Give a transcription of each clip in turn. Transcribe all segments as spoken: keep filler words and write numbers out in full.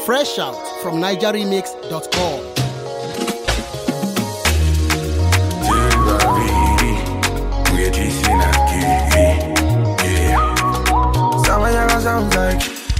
Fresh out from niger remix dot com. Sounds like,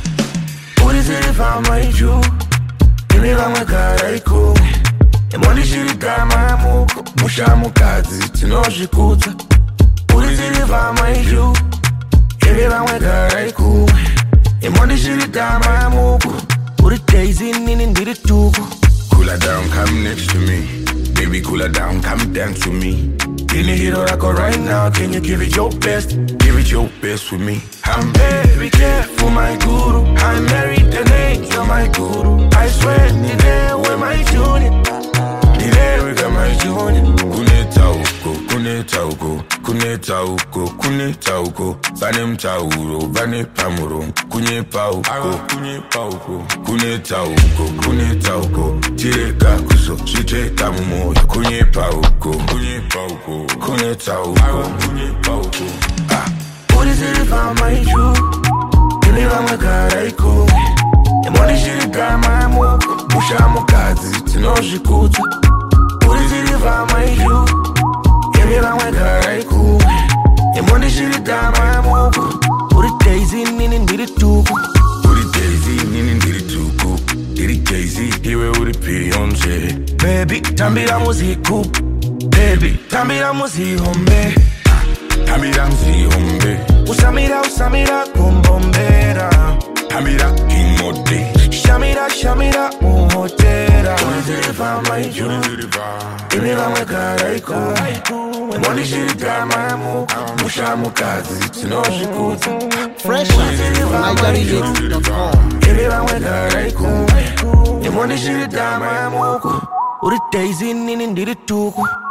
what is it if I made you? Give me my car, cool. And money shit got my mook, Mushamukazi, Tinoshikuta. What is it if I made you? Give me my car, cool. And money shit got my mook. Put it days in and did it too. Cool her down, come next to me. Baby, cool her down, come dance with me. In the hero I go right now, can you give it your best? Give it your best with me. I'm very careful, my guru. I married the angel, my guru. I swear, the day with my unit. The day we got my unit. Kuneta uko, kuneta uko, kuneta uko, kuneta uko. Vanem tauro, vane pamuro. Kunepa uko, kunepa uko, kuneta uko, kuneta uko. Tireka kuso, chiteka mumo. Kunepa uko, kunepa uko, kuneta uko, kunepa uko. Ah. What is it if I made you? Give me my car, cool. And money shit got my mook. Mushamukazi, Tinoshikuta. What is it if I made you? Give me my car, cool. And money shit got my mook. Put it days in and did it too. Put it days in and did it too. Did it daisy, here with it Beyonce. Baby, tambira musiku. Baby, tambira musihombe. Tambira musihombe. Usamira, usamira, kumbombera. Tambira, imode. Shamira, shamira, umotera. What is it if I made you? Give me my car, cool. Money shit got my mook. Mushamukazi, Tinoshikuta. Fresh out from niger remix dot com. Give me my car, cool. Money shit got my mook. Put it days in and did it too.